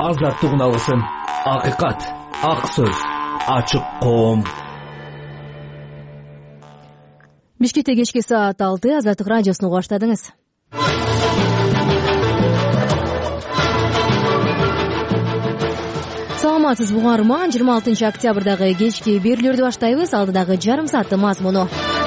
азаттык үналысын. Акыйкат, ак сөз, ачык коом. Бишкекте кечки саат 6 Азаттык радиосун угуп баштадыңыз. Саламатсыз угарман, 26 октябрдагы кечки берүүлөрдү баштайбыз. Алдыдагы жарым сааттын мазмуну.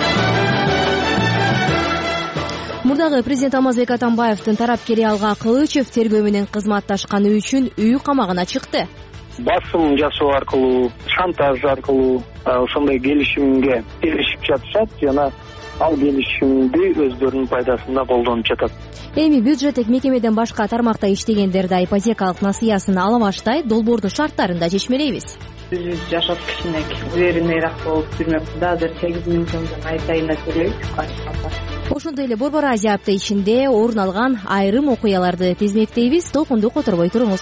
Мурдагы президент Алмазбек Атамбаевдин тарапкери Алга Кылычев тергөө менен кызматташканы үчүн үй камагына чыкты. Басым жасоо аркылуу, шантаж аркылуу ошондой келишимге эришип жатышат жана ал келишимди өздөрүнүн пайдасына колдонуп жатат. Эми бюджеттик мекемеден башка тармакта иштегендерди ипотекалык насыясын ала баштай долбоордун шарттарын да чечмелейбиз. Биз жашап кичине уверенныйраак болуп жүрмөкпүз да. Азыр 8 000 сомдон айтайына төлөйбүз. Ошондой эле Борбор Азия апта ичинде орун алган айрым окуяларды тезмектейбиз. Толкунду которбой туруңуз.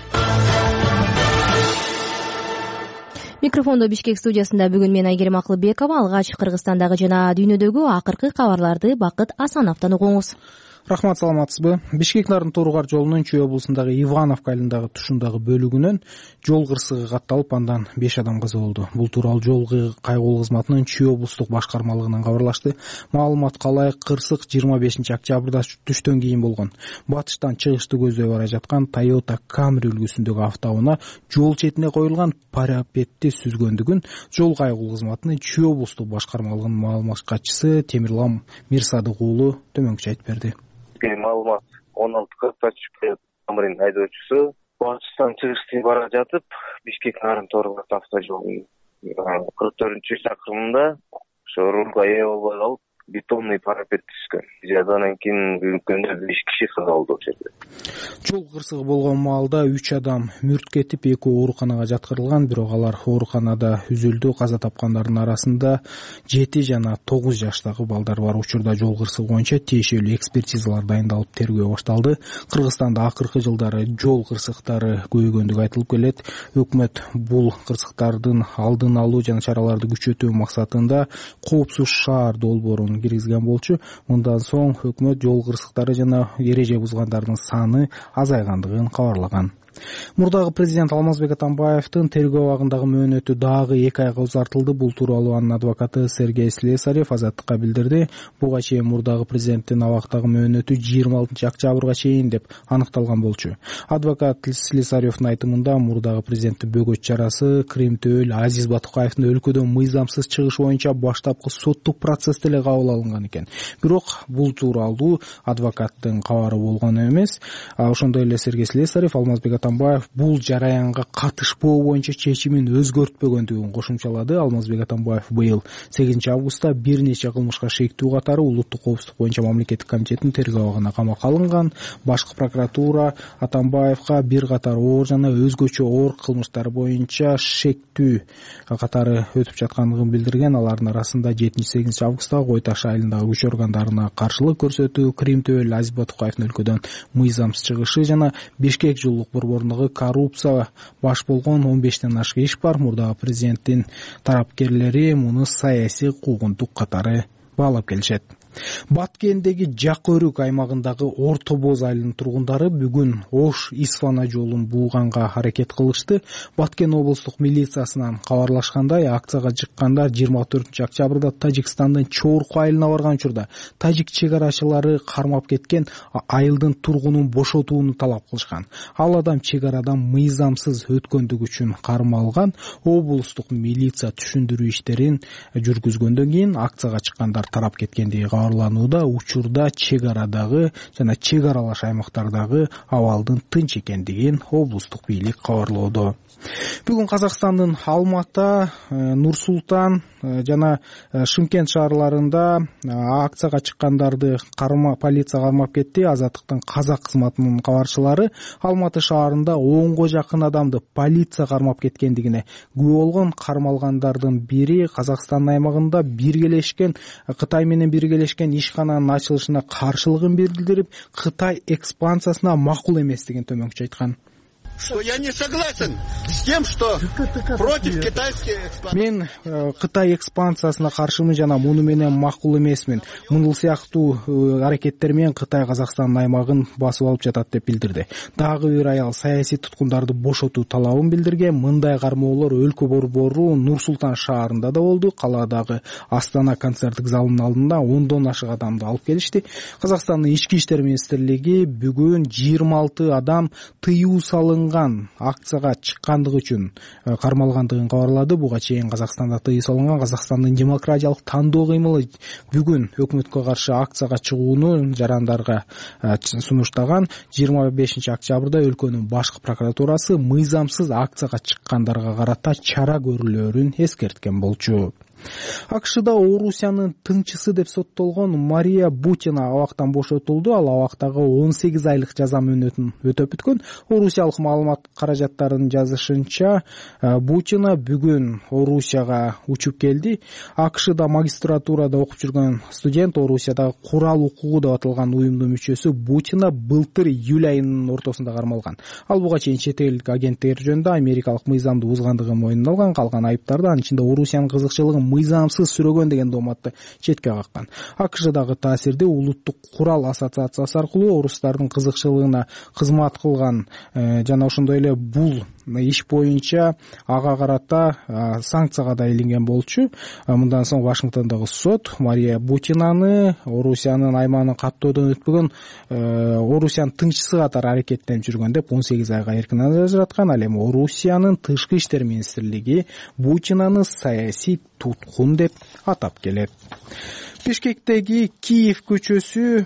Микрофондо Бишкек студиясында бүгүн мен Айгерим Акылбекова. Алгач Кыргызстандагы жана дүйнөдөгү акыркы кабарларды Бакыт Асановдон угуңуз. Рахмат, саламатсызбы? Бишкек Нарын-Торгар жолунун Чүй облусундагы Ивановка айылындагы тушундагы бөлүгүнөн жол кырсыгы катталып, андан 5 адам каза болду. Бул тууралуу жол кайгылуу кызматынын Чүй облустук башкармалыгынан кабарлашты. Маалыматка ылайык, кырсык 25 октябрда түштөн кийин болгон. Батыштан чыгышты көздөй бара жаткан Toyota Camry үлгүсүндөгү автоунаа жол четине коюлган парапетти сүзгөндүгүн жол кайгылуу кызматынын Чүй облустук башкармалыгынын маалымат катчысы Темирлан Мирсадык уулу төмөнкүчө айтып берди. Маалымат 16:40 түшкөн Camry'нин айдоочусу батыштан чыгышты бара жатып, Бишкек Нарын-Торгар автожолунун 44-чакырымында ошо рулга ээ болбой калып, бетонный парапет түшкөн. Андан кийин үлкөндө 5 киши каза болду ошол жерде. Жол кырсыгы болгон маалда 3 адам мүрт кетип, 2 ооруканага жаткырылган, бирок алар ооруканада үзүлдү. Каза тапкандардын арасында 7 жана 9 жаштагы балдар бар. Учурда жол кырсыгы боюнча тиешелүү экспертизалар дайындалып, тергөө башталды. Кыргызстанда акыркы жылдары жол кырсыктары көбөйгөндүгү айтылып келет. Өкмөт бул кырсыктардын алдын алуу жана чараларды күчөтүү максатында коопсуз шаар долбоорун киргизген болчу. Мындан соң өкмөт жол кырсыктары жана эреже бузгандардын саны азайгандыгын кабарлаган. Мурдагы президент Алмазбек Атамбаевдин тергөө абагындагы мөөнөтү дагы 2 айга узартылды. Бул тууралуу анын адвокаты Сергей Слесарев Азаттыкка билдирди. Буга чейин мурдагы президенттин абактагы мөөнөтү 26 октябрга чейин деп аныкталган болчу. Адвокат Слесаревдин айтымында мурдагы президенттин бөгөт чарасы Кримтөөл Азиз Батукаевдин өлкөдөн мыйзамсыз чыгыш боюнча баштапкы соттук процессте эле кабыл алынган экен. Бирок бул тууралуу адвокаттын кабары болгон эмес. Ошондой эле Сергей Слесарев Алмазбек Атамбаев бул жараянга катышпоо боюнча чечимин өзгөртпөгөндүгүн кошумчалады. Алмазбек Атамбаев быйыл 8 августта бир нече кылмышка шектүү катары Улуттук коопсуздук боюнча мамлекеттик комитеттин тергөө абагына камакка алынган. Башкы прокуратура Атамбаевга бир катар оор жана өзгөчө оор кылмыштар боюнча шектүү катары өтүп жаткандыгын билдирген. Алардын арасында 7-8 августта Кой Таш айылындагы күч органдарына каршылык көрсөтүү, Кримтөөл Азиз Батукаевдин өлкөдөн мыйзамсыз чыгышы жана Бишкек жылдык борборундагы коррупция баш болгон 15тен ашык иш бар. Мурдагы президенттин тарапкерлери муну саясий куугунтук катары баалап келишет. Баткендеги Жак Өрүк аймагындагы Орто Боз айылынын тургундары бүгүн Ош-Исфана жолун бууганга аракет кылышты. Баткен облустук милициясынан кабарлашкандай, акцияга чыккандар 24 октябрда Тажикстандын Чорку айылына барган учурда тажик чек арачылары кармап кеткен айылдын тургунун бошотууну талап кылышкан. Ал адам чек арадан мыйзамсыз өткөндүгү үчүн кармалган. Облустук милиция түшүндүрүү иштерин жүргүзгөндөн кийин акцияга чыккандар тарап кеткендиги кабарланууда. Учурда чек арадагы жана чек аралаш аймактардагы абалдын тынч экендигин облустук бийлик кабарлоодо. Бүгүн Казакстандын Алматы, Нур-Султан жана Шымкент шаарларында акцияга чыккандарды полиция кармап кетти. Азаттыктын казак кызматынын кабарчылары Алматы шаарында 10го жакын адамды полиция кармап кеткендигине күбө болгон. Кармалгандардын бири Казакстан аймагында биргелешкен Кытай менен биргелешкен ишкананын ачылышына каршылыгын билдирип, Кытай экспансиясына макул эместигин төмөнкүчө айткан. что я не согласен с тем, что против китайских экспансий. Мен Кытай экспансиясына каршымын жана муну менен макул эмесмин. Мунул сыяктуу аракеттер менен Кытай Казакстандын аймагын басып алып жатат деп билдирди. Дагы бир аял саясий туткундарды бошотуу талабын билдирген. Мындай кармоолор өлкө борбору Нур-Султан шаарында да болду. Калаадагы Астана концерттик залынын алдында 10дон ашык адамды алып келишти. Казакстандын ички иштер министрлиги бүгүн 26 адам тыюу салынган акцияга чыккандыгы үчүн кармалгандыгын кабарлады. Буга чейин Казакстанда тыюу салынган Казакстандын демократиялык тандоо кыймылы бүгүн өкмөткө каршы акцияга чыгууну жарандарга сунуштаган. 25 октябрда өлкөнүн башкы прокуратурасы мыйзамсыз акцияга чыккандарга карата чара көрүлөрүн эскерткен болчу. АКШда Орусиянын тыңчысы деп соттолгон Мария Бутина абактан бошотулду. Ал абактагы 18 айлык жаза мөөнөтүн өтөп бүткөн. Орусиялык маалымат каражаттарынын жазышынча, Бутина бүгүн Орусияга учуп келди. АКШда магистратурада окуп жүргөн студент, Орусияда курал укугу деп аталган уюмдун мүчөсү Бутина былтыр июль айынын ортосунда кармалган. Ал буга чейин чет элдик агенттер жөнүндө америкалык мыйзамды бузгандыгын мойнуна алган. Калган айыптарды анын ичинде Орусиянын кызыкчылыгын мыйзамсыз сүрөгөн деген дооматты четке каккан. АКШдагы таасирди улуттук курал ассоциациясы аркылуу орустардын кызыкчылыгына кызмат кылган жана ошондой эле бул иш боюнча ага карата санкцияга да илинген болчу. Мындан соң Вашингтондогу сот Мария Бутинаны Орусиянын аймагын каттоодон өтпөгөн Орусиянын тыңчысы катары аракеттенип жүргөн деп 18 айга эркин ажыраткан. Ал эми Орусиянын тышкы иштер министрлиги Бутинаны саясий туткун деп атап келет. Бишкектеги Киев көчөсү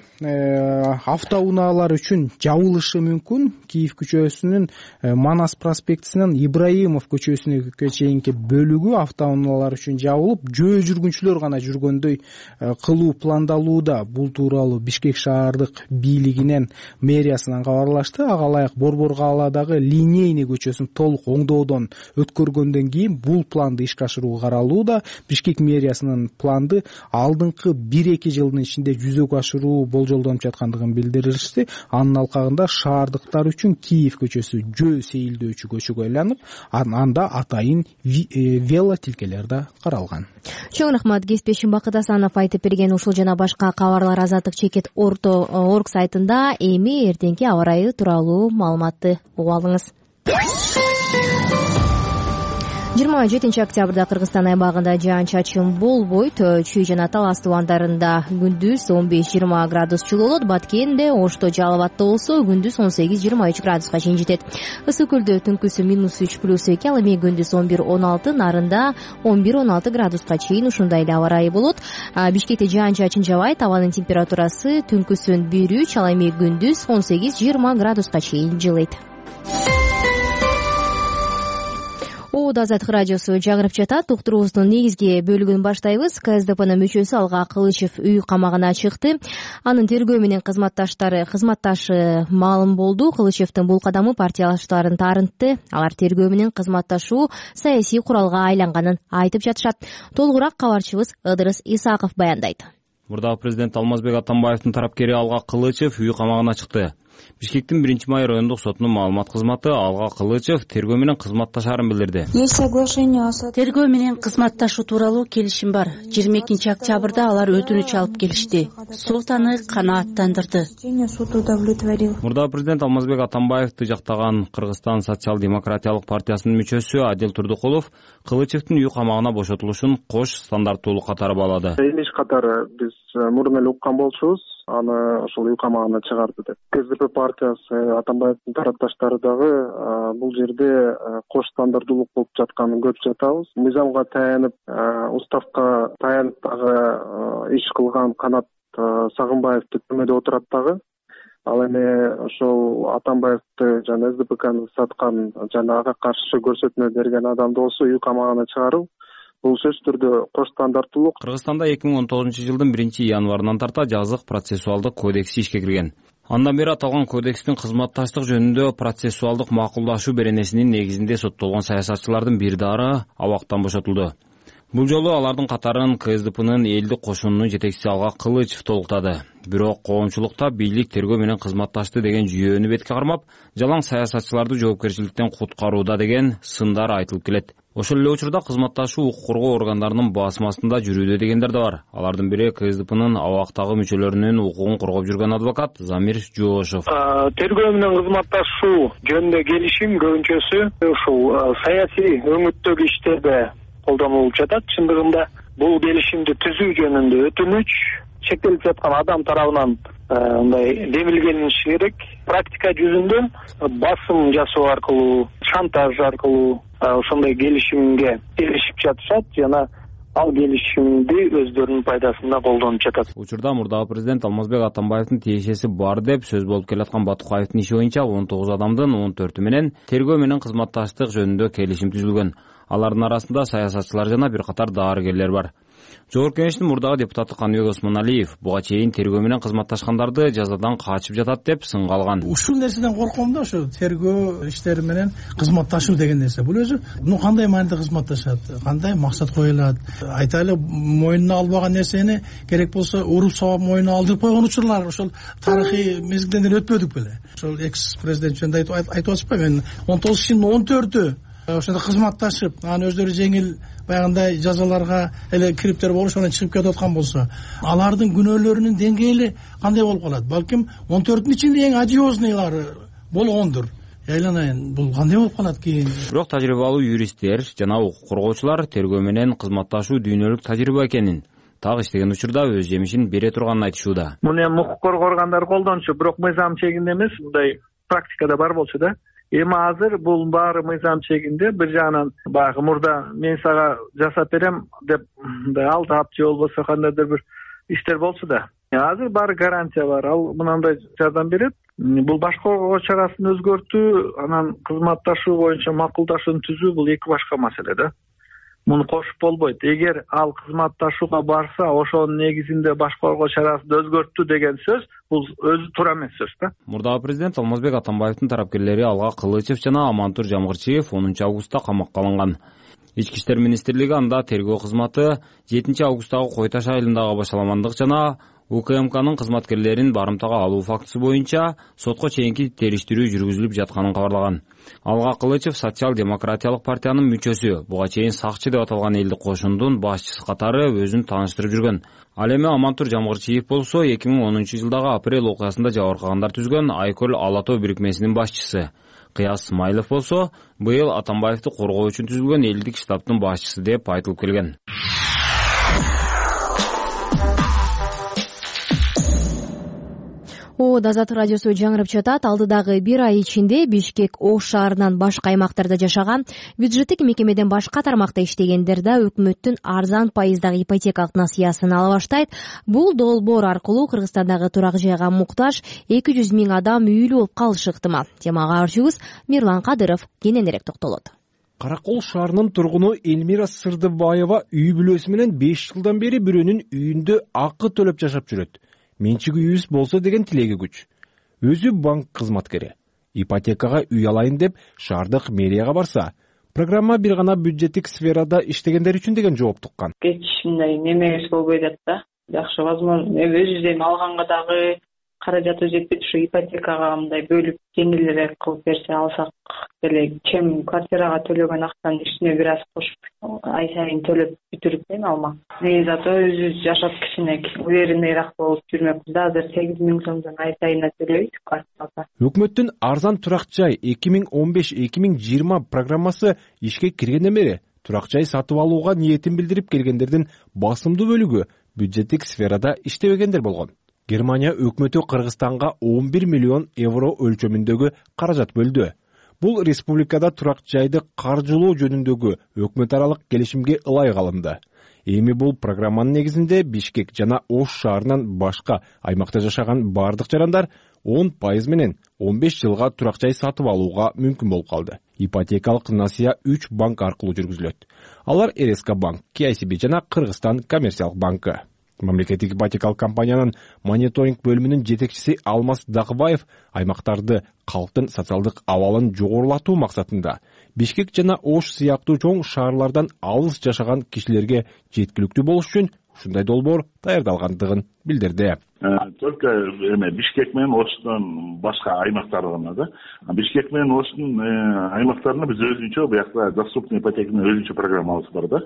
автоунаалар үчүн жабылышы мүмкүн. Киев көчөсүнүн Манас проспектисинен Ибраимов көчөсүнө чейинки бөлүгү автоунаалар үчүн жабылып, жөө жүргүнчүлөр гана жүргөндөй кылуу пландалууда. Бул тууралуу Бишкек шаардык бийлигинен мэриясынан кабарлашты. Ага ылайык Борбор калаадагы Линейный көчөсүн толук оңдоодон өткөргөндөн кийин бул планды ишке ашыруу каралууда. Бишкек мэриясынын планды алдыңкы 1-2 жылдын ичинде жүзөгө ашыруу болжолдонуп жаткандыгын билдиришти. Анын алкагында шаардыктар үчүн Киев көчөсү жөө сейилдөөчү көчөгө айланып, анда атайын велотилкелер да каралган. Чоң рахмат, кесиптешим Бакыт Асанов айтып берген ушул жана башка кабарлар Азаттык чекит орг сайтында. Эми эртеңки аба ырайы тууралуу маалыматты угуп алыңыз. 27 октябрда Кыргызстан аймагында жаан-чачын болбойт. Чүй жана Талас тубандарында күндүз 15-20 градус жылуу болот. Баткенде, Ошто, Жалал абадта болсо күндүз 18-23 градуска чейин жетет. Ысык көлдө түнкүсү -3+2, ал эми күндүз 11-16, нарында 11-16 градуска чейин ушундай эле аба ырайы болот. Бишкекте жаан-чачын жабайт. Абанын температурасы түнкүсүн 1-3, ал эми күндүз 18-20 градуска чейин жылыйт. Азаттык радиосу жагырып жатат. Уктуруубуздун негизги бөлүгүн баштайбыз. КСДПнын мүчөсү Алга Кылычев үй камагына чыкты. Анын тергөө менен кызматташы маалым болду. Кылычевдин бул кадамы партиялаштарын таарынтты. Алар тергөө менен кызматташуу саясий куралга айланганын айтып жатышат. Толугураак кабарчыбыз Ыдырыс Исаков баяндайт. Мурдагы президент Алмазбек Атамбаевдин тарапкери Алга Кылычев үй камагына чыкты. Бишкектин 1-май райондук сотунун маалымат кызматы Алга Кылычев тергөө менен кызматташаарын билдирди. Тергөө менен кызматташуу тууралуу келишим бар. 22 октябрда алар өтүнүч алып келишти. Сот аны канааттандырды. Мурдагы президент Алмазбек Атамбаевди жактаган Кыргызстан социал-демократиялык партиясынын мүчөсү Адил Турдукулов Кылычевдин үй камагына бошотулушун кош стандарттуулук катары баалады. Эмес катары биз мурун эле уккан болчубуз, аны ошол үй камагына чыгарды деп. КСДП партиясы Атамбаевдин тарапташтары дагы бул жерде кош стандарттуулук болуп жатканын көрүп жатабыз. Мыйзамга таянып, уставка таянып дагы иш кылган Канат Сагынбаевди түрмөдө отурат дагы. Ал эми ошол Атамбаевди жана СДПКны саткан жана ага каршы көрсөтмө берген адамды болсо үй камагына чыгаруу бул сөзсүз түрдө кош стандарттуулук. Кыргызстанда 2019 жылдын 1-январынан тарта жазык процессуалдык кодекси ишке кирген. Андан бери аталган кодекстин кызматташтык жөнүндө процессуалдык макулдашуу беренесинин негизинде соттолгон саясатчылардын бир дары абактан бошотулду. Бул жолу алардын катарын КСДПнын элдик кошунунун жетекчиси Алга Кылычев толуктады. Бирок коомчулукта бийлик тергөө менен кызматташты деген жүйөнү бетке кармап, жалаң саясатчыларды жоопкерчиликтен куткарууда деген сындар айтылып келет. Ошол эле учурда кызматташуу укук коргоо органдарынын басым астында жүрүүдө дегендер да бар. Алардын бири КСДПнын абактагы мүчөлөрүнүн укугун коргоп жүргөн адвокат Замир Жоошев. Тергөө менен кызматташуу жөнүндө келишим көбүнчөсү ушул саясий өңүттөгү иштерде колдонулуп жатат. Чындыгында бул келишимди түзүү жөнүндө өтүнүч чектелип жаткан адам тарабынан мындай демилгениши керек. Практика жүзүндө басым жасоо аркылуу, шантаж аркылуу ошондой келишимге келишип жатышат жана ал келишимди өздөрүнүн пайдасына колдонуп жатат. Учурда мурдагы президент Алмазбек Атамбаевдин тиешеси бар деп сөз болуп келаткан Батукаевдин иши боюнча 19 адамдын 14 менен тергөө менен кызматташтык жөнүндө келишим түзүлгөн. Алардын арасында саясатчылар жана бир катар дарыгерлер бар. Жогорку Кеңештин мурдагы депутаты Каныбек Осмоналиев буга чейин тергөө менен кызматташкандарды жазадан качып жатат деп сынга алган. Ушул нерседен корком да, ошо тергөө иштери менен кызматташуу деген нерсе. Бул өзү кандай мааниде кызматташат, кандай максат коюлат. Айтайлы мойнуна албаган нерсени керек болсо уруп сабап мойнуна алдырып койгон учурлар ошол тарыхый мезгилден өтпөдүк беле. Ошол экс-президент жөнүндө айтып атышпайбы, мен 19-ын 14-ү ошондо кызматташып, анан өздөрү жеңил баягындай жазаларга эле кириптер болуп, анан чыгып кетип аткан болсо, алардын күнөөлөрүнүн деңгээли кандай болуп калат? Балким 14-ün ичинде эң одиозныйлары болгондур. Айланайын, бул кандай болуп калат кийин? Бирок тажрыйбалуу юристтер жана укук коргоочулар тергөө менен кызматташуу дүйнөлүк тажрыйба экенин, так иштеген учурда өз жемишин бере турганын айтышууда. Муну эми укук коргоо органдары колдончу, бирок мыйзам чегинде эмес, мындай практикада бар болчу да. Эми азыр бул баары мыйзам чегинде. Бир жагынан баягы мурда мен сага жасап берем деп алдап же болбосо кандайдыр бир иштер болчу да. Азыр баары гарантия бар. Ал мынандай жардам берет. Бул башка коргоо чарасын өзгөртүү, анан кызматташуу боюнча макулдашууну түзүү бул эки башка маселе да. Муну кошуп болбойт. Эгер ал кызматташууга барса, ошонун негизинде башка коргоо чарасын өзгөрттү деген сөз, бул өзү туура эмес сөз да. Мурдагы президент Алмазбек Атамбаевдин тарапкерлери Алга Кылычев жана Амантур Жамгырчиев 10 августта камакка алынган. Ички иштер министрлиги анда тергөө кызматы 7 августтагы Кой Таш айылындагы башаламандык жана УКМКнын кызматкерлерин барымтага алуу фактысы боюнча сотко чейинки териштирүү жүргүзүлүп жатканын кабарлаган. Алга Кылычев социал-демократиялык партиянын мүчөсү, буга чейин сакчы деп аталган элдик кошундун башчысы катары өзүн тааныштырып жүргөн. Ал эми Амантур Жамгырчиев болсо 2010-жылдагы апрель окуясында жабыркагандар түзгөн Айкөл Ала-тоо бирикмесинин башчысы. Кыяз Смайлов болсо быйыл Атамбаевди коргоо үчүн түзүлгөн элдик штабтын башчысы деп айтылып келген. Азат радиосу жаңырып жатат. Алдыдагы бир ай ичинде Бишкек Ош шаарынан башка аймактарда жашаган, бюджеттик мекемеден башка тармакта иштегендерде өкмөттүн арзан пайыздагы ипотекалык насыясын ала баштайт. Бул долбоор аркылуу Кыргызстандагы турак жайга муктаж 200 000 адам үйлүү болуп калышы ыктымал. Темага арчыбыз Мирлан Кадыров кененирээк токтолот. Каракол шаарынын тургуну Элмира Сырдыбаева үй бүлөсү менен 5 жылдан бери бирөөнүн үйүндө акы төлөп жашап жүрөт. Менчик үйүбүз болсо деген тилеги күч. Өзү банк кызматкери. Ипотекага үй алайын деп шаардык мэрияга барса, программа бир гана бюджеттик сферада иштегендер үчүн деген жооп туккан. Кеч мындай немеңиз болбой жатат да. Жакшы, возможно, өзүбүздөн алганга дагы каражаты жетпейт, ушу ипотекага мындай бөлүп жеңилирээк кылып берсе алсак деле, чем квартирага төлөгөн актан үстүнө бир аз кошуп ай сайын төлөп бүтүрүп алмак. Зато өзүбүз жашап кичине уверенныйраак болуп жүрмөкпүз да. Азыр 8 000 сомдон ай сайына төлөйбүз квартирага. Өкмөттүн арзан турак жай 2015-2020 программасы ишке киргенден бери турак жай сатып алууга ниетин билдирип келгендердин басымдуу бөлүгү бюджеттик сферада иштебегендер болгон. Германия өкмөтү Кыргызстанга 11 миллион евро өлчөмүндөгү каражат бөлдү. Бул республикада турак жайды каржылоо жөнүндөгү өкмөт аралык келишимге ылайык алынды. Эми бул программанын негизинде Бишкек жана Ош шаарынан башка аймакта жашаган бардык жарандар 10% менен 15 жылга турак жай сатып алууга мүмкүн болуп калды. Ипотекалык насыя 3 банк аркылуу жүргүзүлөт. Алар РСК банк, KCB жана Кыргызстан коммерциялык банкы. Мамлекеттик ипотекалык компаниянын мониторинг бөлүмүнүн жетекчиси Алмаз Дакыбаев аймактарды калктын социалдык абалын жогорулатуу максатында Бишкек жана Ош сыяктуу чоң шаарлардан алыс жашаган кишилерге жеткиликтүү болуш үчүн ушундай долбоор даярдалгандыгын билдирди. Только Бишкек менен Оштун башка аймактары гана да. Бишкек менен Оштун аймактарында биз өзүнчө буякта доступный ипотеканын өзүнчө программабыз бар да.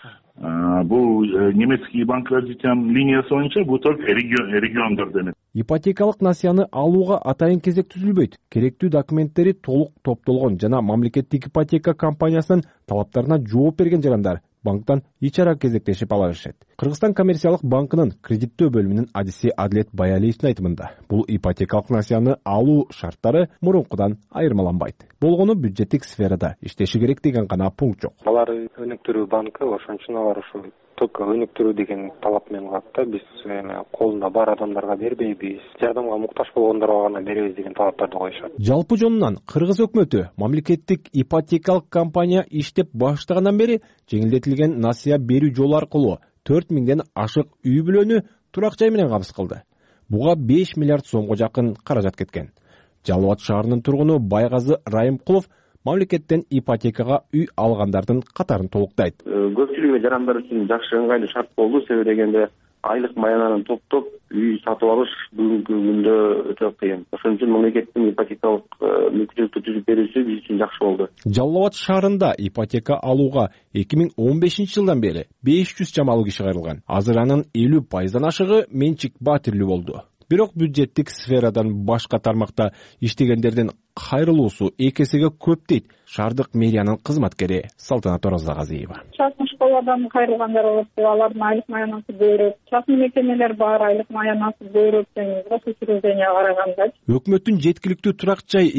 Бул немецкий банк развитиянын линиясы боюнча бул только региондордо эмес. Ипотекалык насыяны алууга атайын кезек түзүлбөйт. Керектүү документтери толук топтолгон жана мамлекеттик ипотека компаниясынын талаптарына жооп берген жарандар банктан эч ара кезектешип ала беришет. Кыргызстан коммерциялык банкынын кредиттөө бөлүмүнүн адиси Адлет Баялиевдин айтымында бул ипотекалык насыяны алуу шарттары мурункудан айырмаланбайт. Болгону бюджеттик сферада иштеши керек деген гана пункт жок. Алар өнүктүрүү банкы, ошон үчүн алар ушул только өнүктүрүү деген талап менен калат да. Биз колунда бар адамдарга бербейбиз, жардамга муктаж болгондорго гана беребиз деген талаптарды коюшат. Жалпы жонунан Кыргыз өкмөтү мамлекеттик ипотекалык компания иштеп баштагандан бери жеңилдетилген насыя берүү жолу аркылуу 4000ден ашык үй бүлөнү турак жай менен кабыз кылды. Буга 5 миллиард сомго жакын каражат кеткен. Жалал Абад шаарынын тургуну Байгазы Райымкулов мамлекеттен ипотекага үй алгандардын катарын толуктайт. Көпчүлүк жарандар үчүн жакшы ыңгайлуу шарт болду. Себеби дегенде айлык маянаны топтоп үй сатып алыш бүгүнкү күндө өтө кыйын. Ошон үчүн мамлекеттин ипотекалык мүмкүнчүлүктү түзүп берүүсү биз үчүн жакшы болду. Жалал Абад шаарында ипотека алууга 2015-жылдан бери 500 чамалуу киши кайрылган. Азыр анын 50%дан ашыгы менчик баатирлүү болду. Бирок бюджеттик сферадан башка тармакта иштегендердин кайрылуусу 2 эсеге көп дейт шаардык мэриянын кызматкери Салтанат Оразагазиева. Частный школадан кайрылгандар болот, алардын айлык маянасы көбүрөөк. Частный мекемелер бар, айлык маянасы көбүрөөк учрежденияга караганда. Өкмөттүн жеткиликтүү турак жай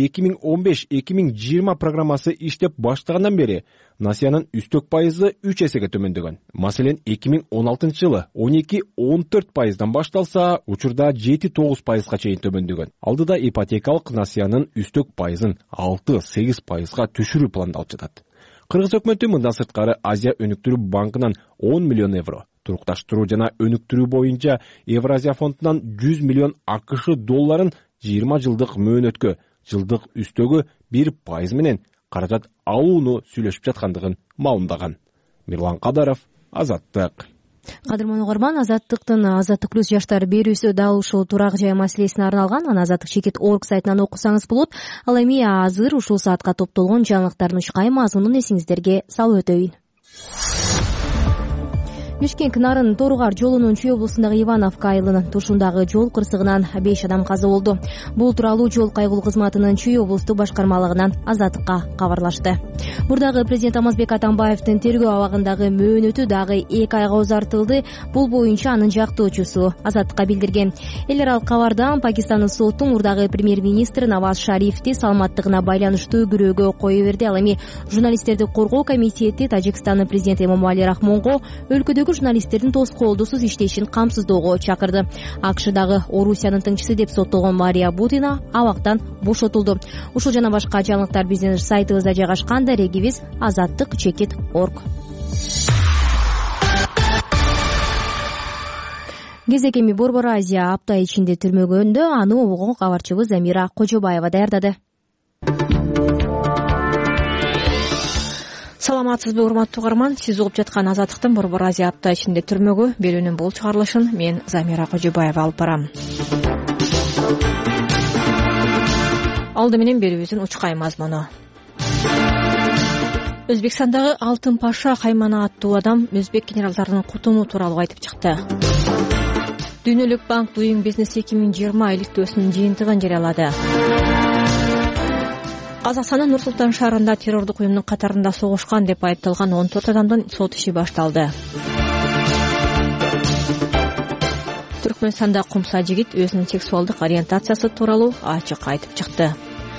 2015-2020 программасы иштеп баштагандан бери насыянын үстөк пайызы 3 эсеге төмөндөгөн. Маселен, 2016-жылы 12-14%дан башталса, учурда 7-9%га чейин төмөндөгөн. Алдыда ипотекалык насыянын үстөк пайызын 6-8%га түшүрүү пландалып жатат. Кыргыз өкмөтү мындан сырткары Азия өнүктүрүү банкынан 10 миллион евро, турукташтыруу жана өнүктүрүү боюнча Евразия фондунан 100 миллион АКШ долларын 20 жылдык мөөнөткө жылдык үстөгү 1% менен каражат алууну сүйлөшүп жаткандыгын маалымдаган. Мирлан Кадаров, Азаттык. Кадырман угарман, Азаттык плюс жаштар берүүсү дал ушул турак жай маселесине арналган. Аны Азаттык чекит орг сайтынан окусаңыз болот. Ал эми азыр ушул саатка топтолгон жаңылыктардын учкай мазмунун эсиңиздерге салып өтөйүн. Бишкек Нарын Торугар жолунун Чүй облусундагы Ивановка айылынын тушундагы жол кырсыгынан 5 адам каза болду. Бул тууралуу жол кайгылуу кызматынын Чүй облустук башкармалыгынан Азаттыкка кабарлашты. Мурдагы президент Алмазбек Атамбаевдин тергөө абагындагы мөөнөтү дагы 2 айга узартылды. Бул боюнча анын жактоочусу Азаттыкка билдирген. Эл аралык кабардан Пакистандын соту мурдагы премьер-министр Наваз Шарифти саламаттыгына байланыштуу күрөөгө кое берди. Ал эми журналисттерди коргоо комитети Тажикстандын президенти Эмомали Рахмонго өлкөдөгү журналисттердин тоскоолдусуз иштешин камсыздоого чакырды. АКШдагы Орусиянын тыңчысы деп соттолгон Мария Будина абактан бошотулду. Ушул жана башка жаңылыктар биздин сайтыбызда жайгашкан. Дарегибиз Азаттык чекит орг. Кезекеми Борбор Азия апта ичинде түрмөгөндө аны обого кабарчыбыз Замира Кожобаева даярдады. Саламатсызбы, урматтуу угарман? Сиз угуп жаткан Азаттыктын Борбор Азия апта ичинде түрмөгө берүүнүн бул чыгарылышын мен Замира Кожобаева алып барам. Алды менен берүүбүздүн учкай мазмуну. Өзбекстандагы Алтын Паша Каймана аттуу адам өзбек генералдарынын кутуму тууралуу айтып чыкты. Дүйнөлүк банк Doing Business 2020 иликтөөсүнүн жыйынтыгын жарыялады. Казакстандын Нур-Султан шаарында террордук уюмдун катарында согушкан деп айыпталган 14 адамдын сот иши башталды. Түркмөнстанда кумса жигит өзүнүн сексуалдык ориентациясы тууралуу ачык айтып чыкты.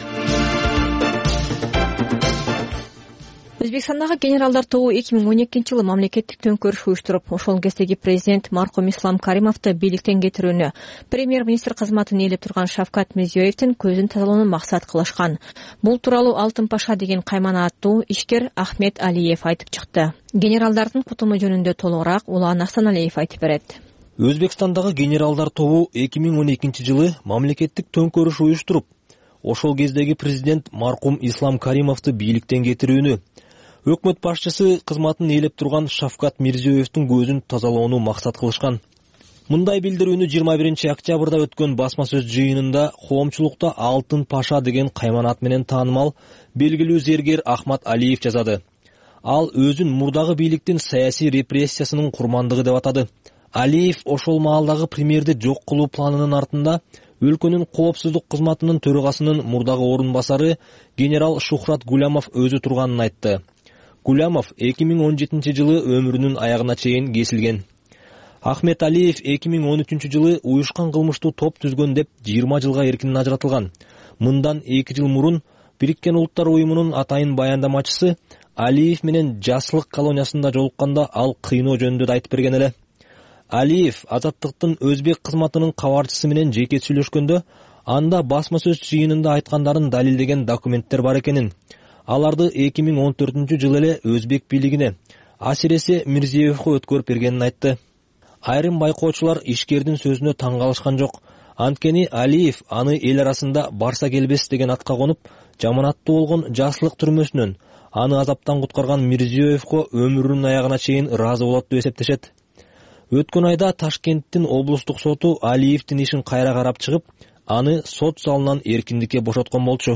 Өзбекстандагы генералдар тобу 2012-жылы мамлекеттик төңкөрүш уюштуруп, ошол кездеги президент маркум Ислам Каримовду бийликтен кетирүүнү, премьер-министр кызматын ээлеп турган Шавкат Мирзиёевдин көзүн тазалоону максат кылышкан. Бул тууралуу Алтын Паша деген каймана аттуу ишкер Ахмед Алиев айтып чыкты. Генералдардын кутуму жөнүндө толугураак Улан Асаналиев айтып берет. Өзбекстандагы генералдар тобу 2012 жылы мамлекеттик төңкөрүш уюштуруп, ошол кездеги президент маркум Ислам Каримовду бийликтен кетирүүнү, өкмөт башчысы кызматын ээлеп турган Шавкат Мирзиёевдин көзүн тазалоону максат кылышкан. Мындай билдирүүнү 21 октябрда өткөн басма сөз жыйынында коомчулукта Алтын Паша деген кайманат менен таанымал белгилүү зергер Ахмат Алиев жазады. Ал өзүн мурдагы бийликтин саясий репрессиясынын курмандыгы деп атады. Алиев ошол маалдагы премьерди жок кылуу планынын артында өлкөнүн коопсуздук кызматынын төрагасынын мурдагы орун басары генерал Шухрат Гулямов өзү турганын айтты. Гулямов 2017 жылы өмүрүнүн аягына чейин кесилген. Ахмет Алиев 2013 жылы уюшкан кылмыштуу топ түзгөн деп 20 жылга эркинен ажыратылган. Мындан 2 жыл мурун Бириккен Улуттар уюмунун атайын баяндамачысы Алиев менен жашлык колониясында жолукканда ал кыйноо жөнүндө да айтып берген эле. Алиев Азаттыктын өзбек кызматынын кабарчысы менен жеке сүйлөшкөндө анда басма сөз жыйынында айткандарын далилдеген документтер бар экенин. Аларды 2014 жылы эле өзбек бийлигине, асиресе Мирзиёевго өткөрүп бергенин айтты. Айрым байкоочулар ишкердин сөзүнө таң калышкан жок. Анткени Алиев аны эл арасында барса келбес деген атка конуп, жаманаттуу болгон жашлык түрмөсүнөн аны азаптан куткарган Мирзиёевго өмүрүнүн аягына чейин ыраазы болот деп эсептешет. Өткөн айда Ташкенттин облустук соту Алиевдин ишин кайра карап чыгып, аны сот залынан эркиндикке бошоткон болчу.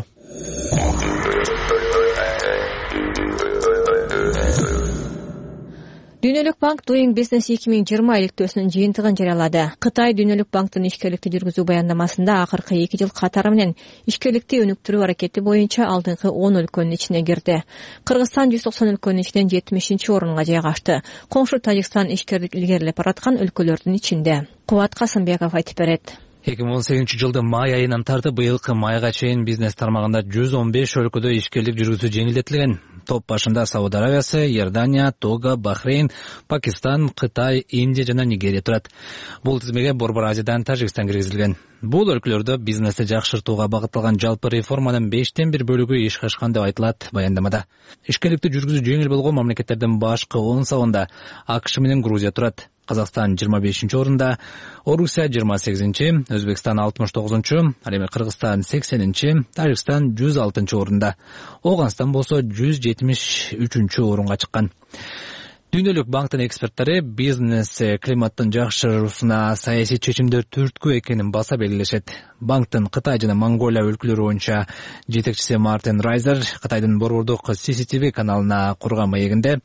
Дүйнөлүк банк Doing Business 2020 иликтөөсүнүн жыйынтыгын жарыялады. Кытай Дүйнөлүк банктын ишкерликти жүргүзүү баяндамасында акыркы 2 жыл катары менен ишкерликти өнүктүрүү аракети боюнча алдыңкы 10 өлкөнүн ичине кирди. Кыргызстан 190 өлкөнүн ичинен 70-орунга жайгашты. Коңшу Тажикстан ишкерлик илгерилеп бараткан өлкөлөрдүн ичинде. Кубат Касымбеков айтып берет. 2018 жылдын май айынан тартып быйылкы майга чейин бизнес тармагында 115 өлкөдө ишкерлик жүргүзүү жеңилдетилген. Топ башында Сауд Арабиясы, Иордания, Того, Бахрейн, Пакистан, Кытай, Индия жана Нигерия турат. Бул тизмеге Борбор Азиядан Тажикстан киргизилген. Бул өлкөлөрдө бизнести жакшыртууга багытталган жалпы реформанын 5-1 бөлүгү ишке ашкан деп айтылат баяндамада. Ишкерликти жүргүзүү жеңил болгон мамлекеттердин башкы 10-сабында АКШ менен Грузия турат. Казакстан 25-орунда, Орусия 28-чи, Өзбекстан 69-чу, ал эми Кыргызстан 80-чи, Тажикстан 106-орунда. Оганстан болсо 173-орунга чыккан. Дүйнөлүк банктын эксперттери бизнес климаттын жакшыруусуна саясий чечимдер түрткү экенин баса белгилешет. Банктын Кытай жана Монголия өлкөлөрү боюнча жетекчиси Мартин Райзер Кытайдын борбордук CCTV каналына курган маегинде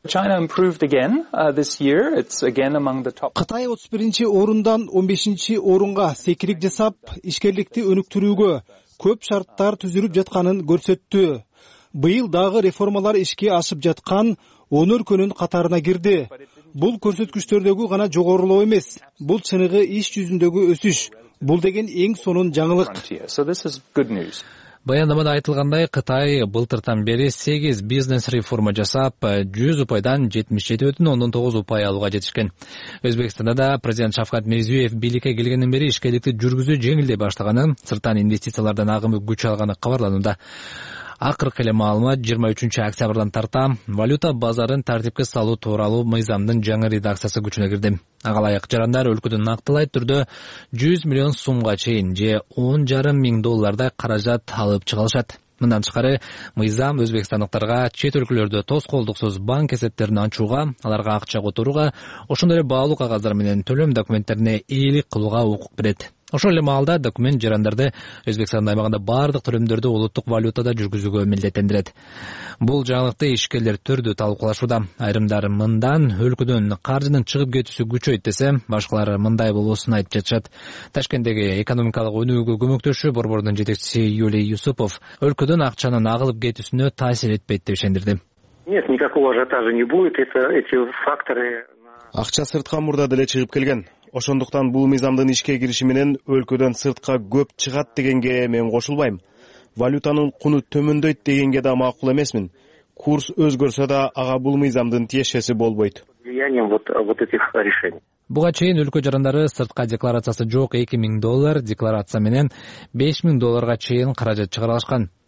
Кытай 31-орундан 15-орунга секирик жасап, ишкерликти өнүктүрүүгө көп шарттар түзүлүп жатканын көрсөттү. Быйыл дагы реформалар ишке ашып жаткан 10 өлкөнүн катарына кирди. Бул көрсөткүчтөрдөгү гана жогорулоо эмес, бул чыныгы иш жүзүндөгү өсүш. Бул деген эң сонун жаңылык. Баяндамада айтылгандай, Кытай былтыртан бери 8 бизнес реформа жасап, 100 упайдан 77,9 упай алууга жетишкен. Өзбекстанда да президент Шавкат Мирзиёев бийликке келгенден бери ишкерликти жүргүзүү жеңилдей баштаганы, сырттан инвестициялардан агымы күч алганы кабарланууда. Акыркы эле маалымат 23 октябрдан тарта валюта базарын тартипке салуу тууралуу мыйзамдын жаңы редакциясы күчүнө кирди. Ага ылайык жарандар өлкөдөн нактылай түрдө 100 миллион сумга чейин же $10,500 каражат алып чыга алышат. Мындан тышкары, мыйзам өзбекстандыктарга чет өлкөлөрдө тоскоолдуксуз банк эсептерин ачууга, аларга акча которууга, ошондой эле баалуу кагаздар менен төлөм документтерине ээлик кылууга укук берет. Ошол эле маалда документ жарандарды Өзбекстан аймагында бардык төлөмдөрдү улуттук валютада жүргүзүүгө милдеттендирет. Бул жаңылыкты ишкерлер түрдүү талкуулашууда. Айрымдары мындан өлкөдөн каржынын чыгып кетүүсү күчөйт десе, башкалары мындай болбосун айтып жатышат. Ташкенттеги экономикалык өнүүгө көмөктөшүү борбордун жетекчиси Юлий Юсупов өлкөдөн акчанын агылып кетүүсүнө таасир этпейт деп ишендирди. Нет, никакого ажиотажа не будет. Эти факторы. Акча сыртка мурда деле чыгып келген. Ошондуктан бул мыйзамдын ишке кириши менен өлкөдөн сыртка көп чыгат дегенге мен кошулбайм. Валютанын куну төмөндөйт дегенге да макул эмесмин. Курс өзгөрсө да ага бул мыйзамдын тиешеси болбойт. Влиянием вот этих решений. Буга чейин өлкө жарандары сыртка декларациясы жок $2,000, декларация менен $5,000 чейин каражат чыгара алышкан.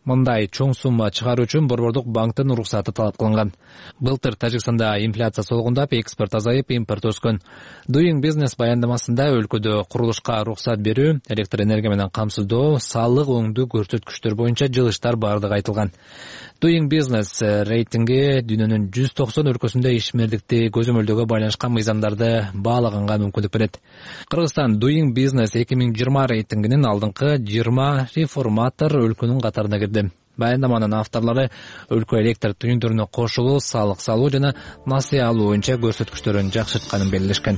Мындай чоң сумма чыгаруу үчүн Борбордук банктын уруксаты талап кылынган. Былтыр Тажикстанда инфляция солгундап, экспорт азайып, импорт өскөн. Doing Business баяндамасында өлкөдө курулушка уруксат берүү, электр энергия менен камсыздоо, салык өңдүү көрсөткүчтөр боюнча жылыштар бардыгы айтылган. Doing Business рейтинги дүйнөнүн 190 өлкөсүндө ишмердикти көзөмөлдөөгө байланышкан мыйзамдарды баалаганга мүмкүндүк берет. Кыргызстан Doing Business 2020 рейтингинин алдыңкы 20 реформатор өлкөнүн катарына кирди. Баяндаманын авторлору өлкө электр түйүндөрүнө кошулуу, салык салуу жана насыя алуу боюнча көрсөткүчтөрүн жакшыртканын белгилешкен.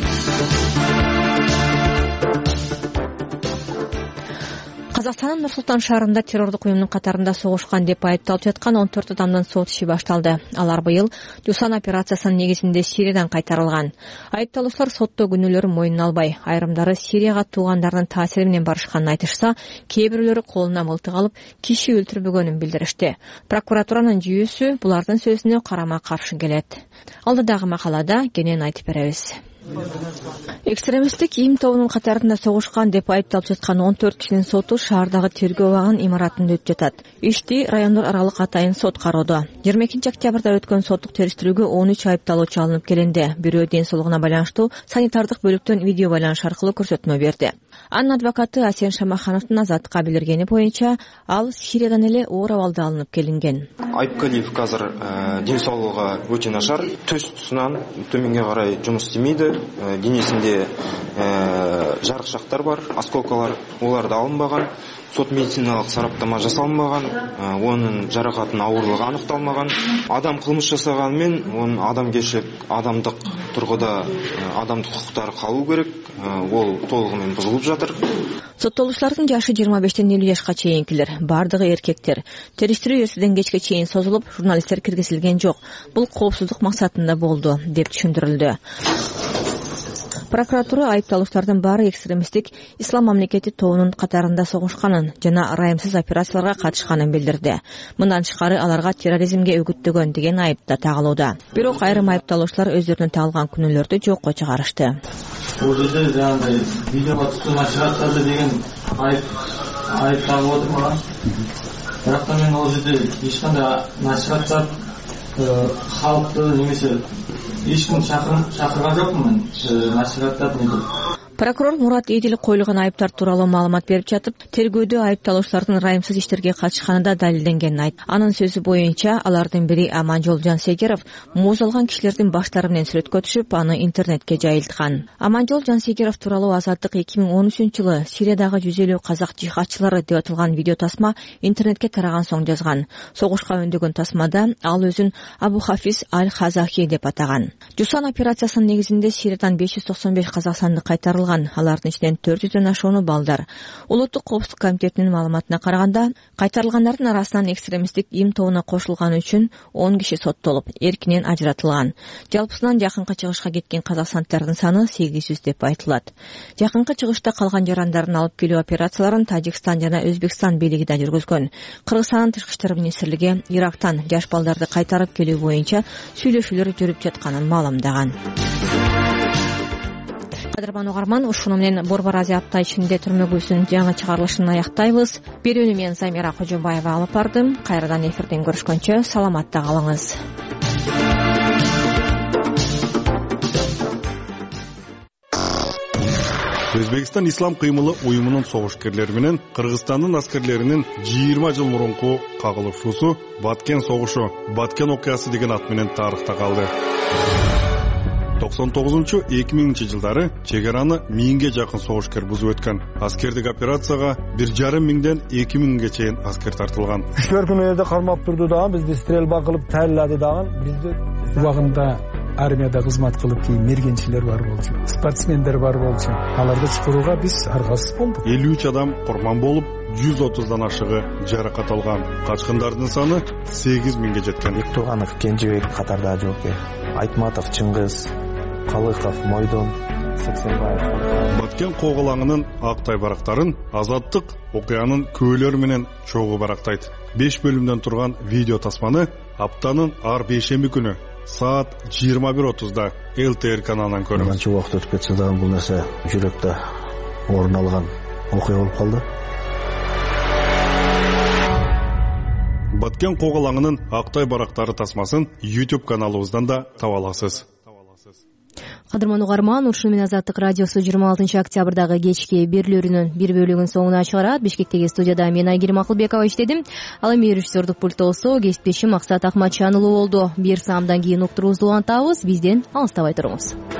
Казакстандын Нур-Султан шаарында террордук уюмдун катарында согушкан деп айыпталып жаткан 14 адамдын сот иши башталды. Алар быйыл Жусан операциясынын негизинде Сириядан кайтарылган. Айыпталуучулар сотто күнөөлөрүн мойнуна албай, айрымдары Сирияга туугандарынын таасири менен барышканын айтышса, кээ бирөөлөрү колуна мылтык алып, киши өлтүрбөгөнүн билдиришти. Прокуратуранын жүйөөсү булардын сөзүнө карама-каршы келет. Алдыдагы макалада кенен айтып беребиз. Экстремисттик им тобунун катарында согушкан деп айыпталып жаткан 14 кишинин соту шаардагы тергөө абагынын имаратында өтүп жатат. Ишти райондор аралык атайын сот кароодо. 22 октябрда өткөн соттук териштирүүгө 13 айыпталуучу алынып келинди. Бирөө ден соолугуна байланыштуу санитардык бөлүктөн видео байланыш аркылуу көрсөтмө берди. Анын адвокаты Асен Шамахановдун азаттыкка билдиргени боюнча, ал Сириядан эле оор абалда алынып келинген. Айыпкалиев азыр ден соолугу өтө начар, төс тусунан төмөнгө карай жумуш истемейди. Денесинде жарыкчактар бар, осколкалар, олар да алынбаган. Сот медициналык сараптама жасалынбаган, онун жаракатынын ауырлыгы аныкталмаган. Адам кылмыш жасаганымен, онун адамгерчилик, адамдык тургуда адамдык укуктары калуу керек. Ол толугу менен бузулуп жатыр. Соттолуучулардын жашы 25-тен 50 жашка чейинкилер, бардыгы эркектер. Териштирүү эртеден кечке чейин созулуп, журналисттер киргизилген жок. Бул коопсуздук максатында болду, деп түшүндүрүлдү. Прокуратура айыпталуучулардын баары экстремисттик ислам мамлекети тобунун катарында согушканын жана ырайымсыз операцияларга катышканын билдирди. Мындан тышкары аларга терроризмге өгүттөгөн деген айып да тагылууда. Бирок айрым айыпталуучулар өздөрүнүн тагылган күнөөлөрдү жокко чыгарышты. Бул жерде жанагындай видеого тутууна чыгаттады деген айып тагып отур мага. Бирок мен ал жерде эч кандай насихаттап халыкты немесе ешкім шақырған жоқпын, насихаттап нетіп. Прокурор Мурат Эдил коюлган айыптар тууралуу маалымат берип жатып, тергөөдө айыпталуучулардын ырайымсыз иштерге катышканы да далилденгенин айтты. Анын сөзү боюнча, алардын бири Аманжол Жансегеров муз алган кишилердин баштары менен сүрөткө түшүп, аны интернетке жайылткан. Аманжол Жансегеров тууралуу Азаттык 2013-жылы Сириядагы 150 казак жихадчылары деп аталган видео тасма интернетке тараган соң жазган. Согушка өндөгөн тасмада ал өзүн Абу Хафиз Аль-Хазахи деп атаган. Жусан операциясынын негизинде Сириядан 595 казакстандык кайтарылган. Алардын ичинен 400дөн ашууну балдар. Улуттук коопсуздук комитетинин маалыматына караганда, кайтарылгандардын арасынан экстремисттик им тобуна кошулганы үчүн 10 киши соттолуп, эркинен ажыратылган. Жалпысынан жакынкы чыгышка кеткен казакстанддардын саны 800 деп айтылат. Жакынкы чыгышта калган жарандарын алып келүү операцияларын Тажикстан жана Өзбекстан бийлиги да жүргүзгөн. Кыргызстандын тышкы иштер министрлиги Ирактан жаш балдарды кайтарып келүү боюнча сүйлөшүүлөр жүрүп жатканын маалымдаган. Кадырман угарман, ушуну менен Борбор Азия апта ичинде түрмөгүбүздүн жаңы чыгарылышын аяктайбыз. Берүүнү мен Замира Кожобаева алып бардым. Кайрадан эфирден көрүшкөнчө саламатта калыңыз. Өзбекстан ислам кыймылы уюмунун согушкерлери менен Кыргызстандын аскерлеринин 20 жыл мурунку кагылышуусу Баткен согушу, Баткен окуясы деген ат менен тарыхта калды. 99-2000 жылдары чек араны 1000ге жакын согушкер бузуп өткөн. Аскердик операцияга 1,5 миңден 2 миңге чейин аскер тартылган. 3-4 күн жерде кармап турду дагы, бизди стрельба кылып тайлады дагы. Бизди убагында армияда кызмат кылып кийин мергенчилер бар болчу, спортсмендер бар болчу. Аларды чакырууга биз аргасыз болдук. 53 адам курман болуп, 130дан ашыгы жаракат алган. Качкындардын саны 8 миңге жеткен. Бектурганов Кенжебек катарда жок. Айтматов Чыңгыз, Калыков Мойдон, Сексенбаев. Баткен коголаңынын актай барактарын Азаттык окуянын көөлөр менен чогуу барактайт. 5 бөлүмдөн турган видео тасманы аптанын ар бейшемби күнү саат 21:30да ЛТР каналынан көрүңүз. Канча убакыт өтүп кетсе дагы бул нерсе жүрөктө орун алган окуя болуп калды. Баткен Коголаңынын Актай барактары тасмасын YouTube каналыбыздан да таба аласыз. Кадырман угарман, ушуну менен Азаттык радиосу 26 октябрдагы кечки берүүлөрүнүн бир бөлүгүн соңуна чыгарат. Бишкектеги студияда мен Айгерим Акылбекова иштедим. Ал эми режиссердук пультусу кесиптешим Максат Акматжан уулу болду. Бир саамдан кийин уктуруубузду улантабыз. Бизден алыстабай туруңуз.